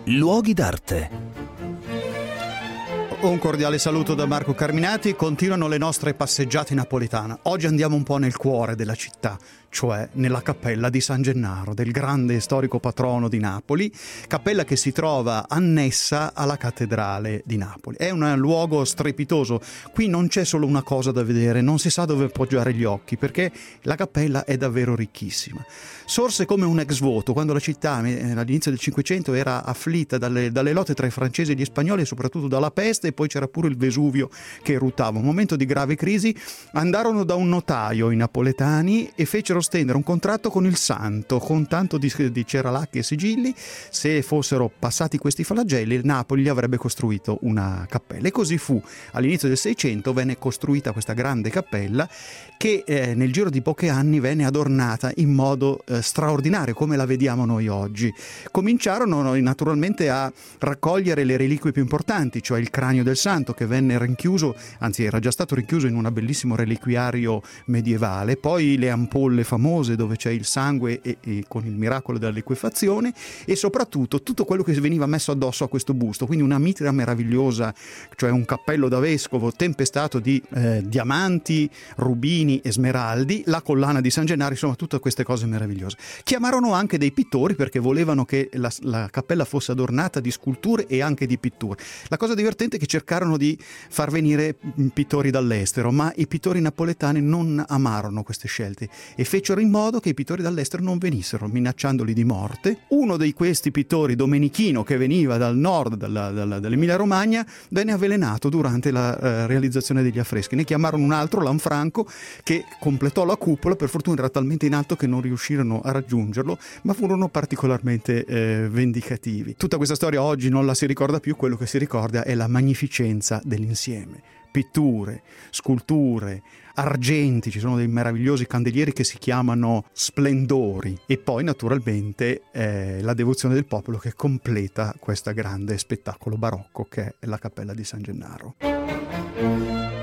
Luoghi d'arte. Un cordiale saluto da Marco Carminati. Continuano le nostre passeggiate in napoletana. Oggi andiamo un po' nel cuore della città, cioè nella cappella di San Gennaro, del grande storico patrono di Napoli, cappella che si trova annessa alla cattedrale di Napoli. È un luogo strepitoso. Qui non c'è solo una cosa da vedere, non si sa dove appoggiare gli occhi, perché la cappella è davvero ricchissima. Sorse come un ex voto quando la città all'inizio del Cinquecento era afflitta dalle lotte tra i francesi e gli spagnoli e soprattutto dalla peste, e poi c'era pure il Vesuvio che eruttava. Un momento di grave crisi. Andarono da un notaio i napoletani e fecero stendere un contratto con il santo, con tanto di ceralacchi e sigilli. Se fossero passati questi flagelli, Napoli gli avrebbe costruito una cappella. E così fu. All'inizio del Seicento venne costruita questa grande cappella che nel giro di pochi anni venne adornata in modo straordinario, come la vediamo noi oggi. Cominciarono naturalmente a raccogliere le reliquie più importanti, cioè il cranio del santo, che venne rinchiuso, anzi era già stato rinchiuso in un bellissimo reliquiario medievale, poi le ampolle famose dove c'è il sangue e con il miracolo della liquefazione, e soprattutto tutto quello che veniva messo addosso a questo busto, quindi una mitra meravigliosa, cioè un cappello da vescovo tempestato di diamanti, rubini e smeraldi, la collana di San Gennaro, insomma tutte queste cose meravigliose. Chiamarono anche dei pittori perché volevano che la cappella fosse adornata di sculture e anche di pitture. La cosa divertente è che cercarono di far venire pittori dall'estero, ma i pittori napoletani non amarono queste scelte e fecero in modo che i pittori dall'estero non venissero, minacciandoli di morte. Uno di questi pittori, Domenichino, che veniva dal nord dell'Emilia Romagna, venne avvelenato durante la realizzazione degli affreschi. Ne chiamarono un altro, Lanfranco, che completò la cupola. Per fortuna era talmente in alto che non riuscirono a raggiungerlo, ma furono particolarmente vendicativi. Tutta questa storia oggi non la si ricorda più, quello che si ricorda è la magnificenza dell'insieme. Pitture, sculture, argenti, ci sono dei meravigliosi candelieri che si chiamano splendori, e poi naturalmente la devozione del popolo che completa questo grande spettacolo barocco che è la cappella di San Gennaro.